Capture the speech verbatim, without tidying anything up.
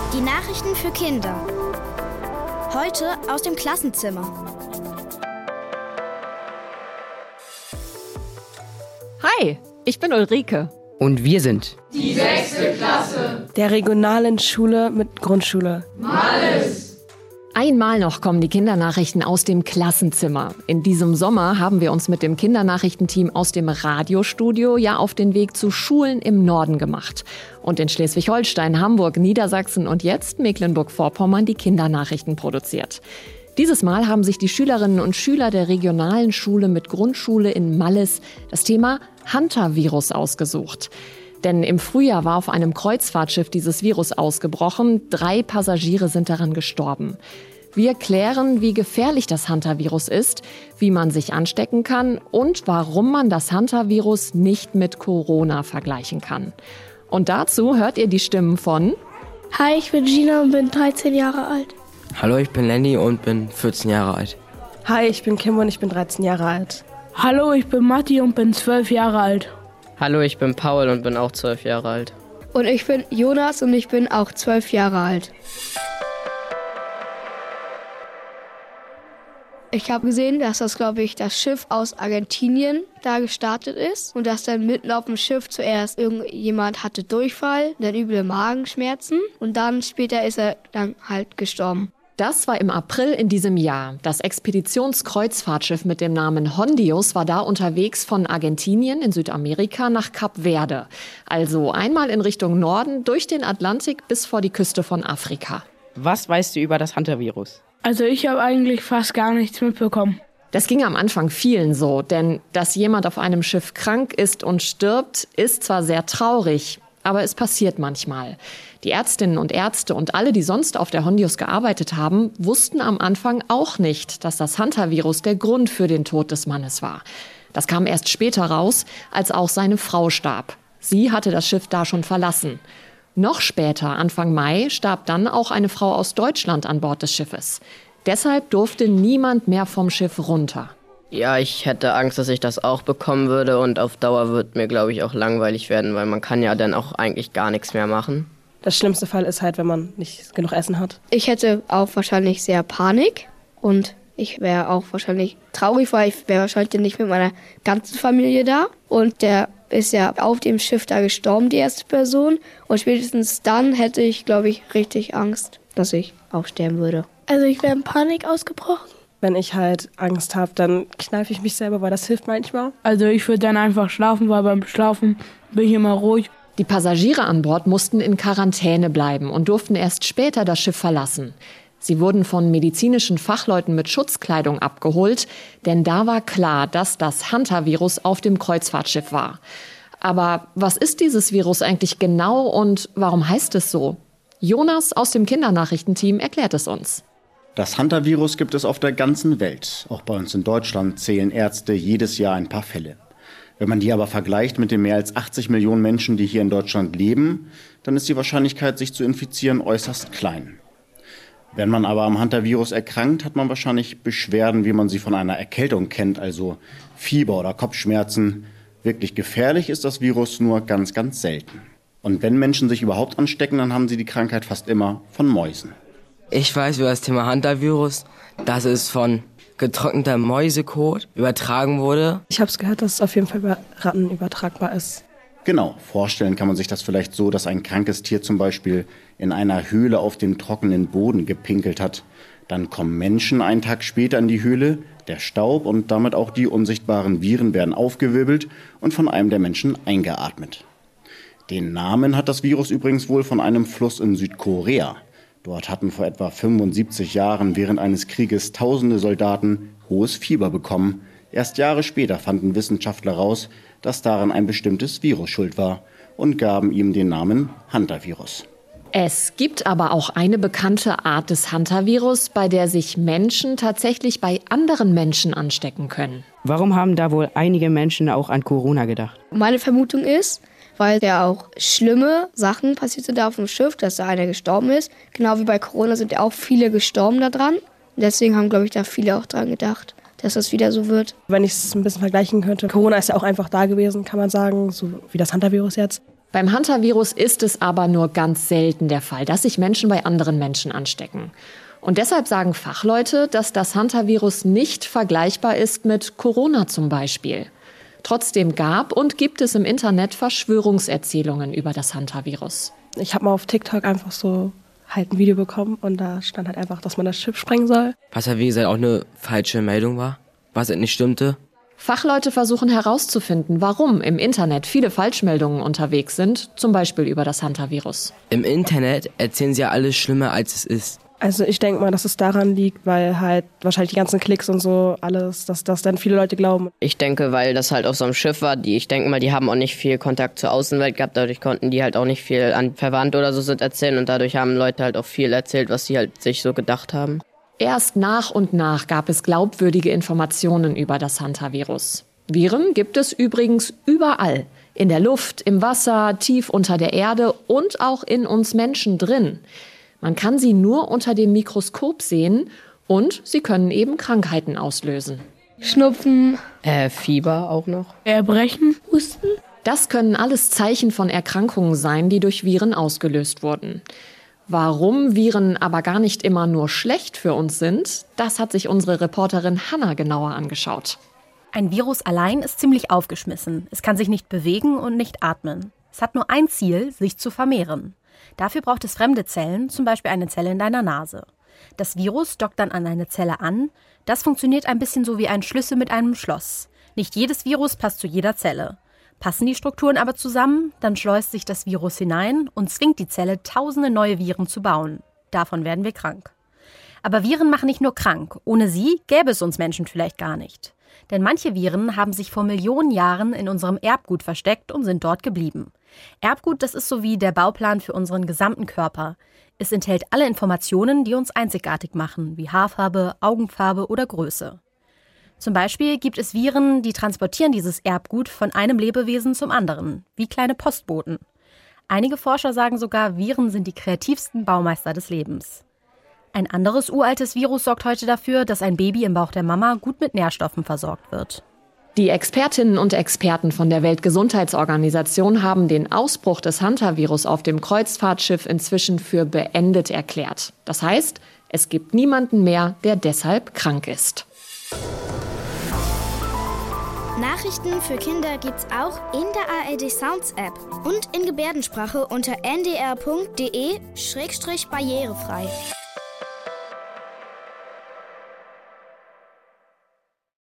Die Nachrichten für Kinder. Heute aus dem Klassenzimmer. Hi, ich bin Ulrike. Und wir sind die sechste Klasse der regionalen Schule mit Grundschule Malles. Einmal noch kommen die Kindernachrichten aus dem Klassenzimmer. In diesem Sommer haben wir uns mit dem Kindernachrichtenteam aus dem Radiostudio ja auf den Weg zu Schulen im Norden gemacht. Und in Schleswig-Holstein, Hamburg, Niedersachsen und jetzt Mecklenburg-Vorpommern die Kindernachrichten produziert. Dieses Mal haben sich die Schülerinnen und Schüler der regionalen Schule mit Grundschule in Malles das Thema Hantavirus ausgesucht. Denn im Frühjahr war auf einem Kreuzfahrtschiff dieses Virus ausgebrochen. Drei Passagiere sind daran gestorben. Wir klären, wie gefährlich das Hantavirus ist, wie man sich anstecken kann und warum man das Hantavirus nicht mit Corona vergleichen kann. Und dazu hört ihr die Stimmen von... Hi, ich bin Gina und bin dreizehn Jahre alt. Hallo, ich bin Lenny und bin vierzehn Jahre alt. Hi, ich bin Kim und ich bin dreizehn Jahre alt. Hallo, ich bin Matti und bin zwölf Jahre alt. Hallo, ich bin Paul und bin auch zwölf Jahre alt. Und ich bin Jonas und ich bin auch zwölf Jahre alt. Ich habe gesehen, dass das, glaube ich, das Schiff aus Argentinien da gestartet ist und dass dann mitten auf dem Schiff zuerst irgendjemand hatte Durchfall, dann üble Magenschmerzen und dann später ist er dann halt gestorben. Das war im April in diesem Jahr. Das Expeditionskreuzfahrtschiff mit dem Namen Hondios war da unterwegs von Argentinien in Südamerika nach Kap Verde. Also einmal in Richtung Norden durch den Atlantik bis vor die Küste von Afrika. Was weißt du über das Hantavirus? Also ich habe eigentlich fast gar nichts mitbekommen. Das ging am Anfang vielen so, denn dass jemand auf einem Schiff krank ist und stirbt, ist zwar sehr traurig, aber es passiert manchmal. Die Ärztinnen und Ärzte und alle, die sonst auf der Hondios gearbeitet haben, wussten am Anfang auch nicht, dass das Hantavirus der Grund für den Tod des Mannes war. Das kam erst später raus, als auch seine Frau starb. Sie hatte das Schiff da schon verlassen. Noch später, Anfang Mai, starb dann auch eine Frau aus Deutschland an Bord des Schiffes. Deshalb durfte niemand mehr vom Schiff runter. Ja, ich hätte Angst, dass ich das auch bekommen würde und auf Dauer wird mir, glaube ich, auch langweilig werden, weil man kann ja dann auch eigentlich gar nichts mehr machen. Das schlimmste Fall ist halt, wenn man nicht genug Essen hat. Ich hätte auch wahrscheinlich sehr Panik und ich wäre auch wahrscheinlich traurig, weil ich wäre wahrscheinlich nicht mit meiner ganzen Familie da. Und der ist ja auf dem Schiff da gestorben, die erste Person. Und spätestens dann hätte ich, glaube ich, richtig Angst, dass ich auch sterben würde. Also ich wäre in Panik ausgebrochen. Wenn ich halt Angst habe, dann kneife ich mich selber, weil das hilft manchmal. Also ich würde dann einfach schlafen, weil beim Schlafen bin ich immer ruhig. Die Passagiere an Bord mussten in Quarantäne bleiben und durften erst später das Schiff verlassen. Sie wurden von medizinischen Fachleuten mit Schutzkleidung abgeholt, denn da war klar, dass das Hantavirus auf dem Kreuzfahrtschiff war. Aber was ist dieses Virus eigentlich genau und warum heißt es so? Jonas aus dem Kindernachrichtenteam erklärt es uns. Das Hantavirus gibt es auf der ganzen Welt. Auch bei uns in Deutschland zählen Ärzte jedes Jahr ein paar Fälle. Wenn man die aber vergleicht mit den mehr als achtzig Millionen Menschen, die hier in Deutschland leben, dann ist die Wahrscheinlichkeit, sich zu infizieren, äußerst klein. Wenn man aber am Hantavirus erkrankt, hat man wahrscheinlich Beschwerden, wie man sie von einer Erkältung kennt, also Fieber oder Kopfschmerzen. Wirklich gefährlich ist das Virus nur ganz, ganz selten. Und wenn Menschen sich überhaupt anstecken, dann haben sie die Krankheit fast immer von Mäusen. Ich weiß über das Thema Hantavirus, dass es von getrockneter Mäusekot übertragen wurde. Ich habe es gehört, dass es auf jeden Fall über Ratten übertragbar ist. Genau, vorstellen kann man sich das vielleicht so, dass ein krankes Tier zum Beispiel in einer Höhle auf dem trockenen Boden gepinkelt hat. Dann kommen Menschen einen Tag später in die Höhle, der Staub und damit auch die unsichtbaren Viren werden aufgewirbelt und von einem der Menschen eingeatmet. Den Namen hat das Virus übrigens wohl von einem Fluss in Südkorea. Dort hatten vor etwa fünfundsiebzig Jahren während eines Krieges tausende Soldaten hohes Fieber bekommen. Erst Jahre später fanden Wissenschaftler raus, dass daran ein bestimmtes Virus schuld war und gaben ihm den Namen Hantavirus. Es gibt aber auch eine bekannte Art des Hantavirus, bei der sich Menschen tatsächlich bei anderen Menschen anstecken können. Warum haben da wohl einige Menschen auch an Corona gedacht? Meine Vermutung ist, weil ja auch schlimme Sachen passiert sind da auf dem Schiff, dass da einer gestorben ist. Genau wie bei Corona sind ja auch viele gestorben da dran. Und deswegen haben, glaube ich, da viele auch dran gedacht, dass das wieder so wird. Wenn ich es ein bisschen vergleichen könnte, Corona ist ja auch einfach da gewesen, kann man sagen, so wie das Hantavirus jetzt. Beim Hantavirus ist es aber nur ganz selten der Fall, dass sich Menschen bei anderen Menschen anstecken. Und deshalb sagen Fachleute, dass das Hantavirus nicht vergleichbar ist mit Corona zum Beispiel. Trotzdem gab und gibt es im Internet Verschwörungserzählungen über das Hantavirus. Ich habe mal auf TikTok einfach so halt ein Video bekommen und da stand halt einfach, dass man das Schiff sprengen soll. Was ja wie gesagt auch eine falsche Meldung war, was nicht stimmte. Fachleute versuchen herauszufinden, warum im Internet viele Falschmeldungen unterwegs sind, zum Beispiel über das Hantavirus. Im Internet erzählen sie ja alles schlimmer, als es ist. Also ich denke mal, dass es daran liegt, weil halt wahrscheinlich die ganzen Klicks und so alles, dass das dann viele Leute glauben. Ich denke, weil das halt auf so einem Schiff war, die, ich denke mal, die haben auch nicht viel Kontakt zur Außenwelt gehabt, dadurch konnten die halt auch nicht viel an Verwandte oder so sind erzählen und dadurch haben Leute halt auch viel erzählt, was sie halt sich so gedacht haben. Erst nach und nach gab es glaubwürdige Informationen über das Hantavirus. Viren gibt es übrigens überall. In der Luft, im Wasser, tief unter der Erde und auch in uns Menschen drin. Man kann sie nur unter dem Mikroskop sehen und sie können eben Krankheiten auslösen. Schnupfen. Äh, Fieber auch noch. Erbrechen. Husten. Das können alles Zeichen von Erkrankungen sein, die durch Viren ausgelöst wurden. Warum Viren aber gar nicht immer nur schlecht für uns sind, das hat sich unsere Reporterin Hanna genauer angeschaut. Ein Virus allein ist ziemlich aufgeschmissen. Es kann sich nicht bewegen und nicht atmen. Es hat nur ein Ziel, sich zu vermehren. Dafür braucht es fremde Zellen, zum Beispiel eine Zelle in deiner Nase. Das Virus dockt dann an eine Zelle an. Das funktioniert ein bisschen so wie ein Schlüssel mit einem Schloss. Nicht jedes Virus passt zu jeder Zelle. Passen die Strukturen aber zusammen, dann schleust sich das Virus hinein und zwingt die Zelle, tausende neue Viren zu bauen. Davon werden wir krank. Aber Viren machen nicht nur krank. Ohne sie gäbe es uns Menschen vielleicht gar nicht. Denn manche Viren haben sich vor Millionen Jahren in unserem Erbgut versteckt und sind dort geblieben. Erbgut, das ist so wie der Bauplan für unseren gesamten Körper. Es enthält alle Informationen, die uns einzigartig machen, wie Haarfarbe, Augenfarbe oder Größe. Zum Beispiel gibt es Viren, die transportieren dieses Erbgut von einem Lebewesen zum anderen, wie kleine Postboten. Einige Forscher sagen sogar, Viren sind die kreativsten Baumeister des Lebens. Ein anderes uraltes Virus sorgt heute dafür, dass ein Baby im Bauch der Mama gut mit Nährstoffen versorgt wird. Die Expertinnen und Experten von der Weltgesundheitsorganisation haben den Ausbruch des Hantavirus auf dem Kreuzfahrtschiff inzwischen für beendet erklärt. Das heißt, es gibt niemanden mehr, der deshalb krank ist. Nachrichten für Kinder gibt's auch in der A R D Sounds App und in Gebärdensprache unter n d r punkt d e schrägstrich barrierefrei.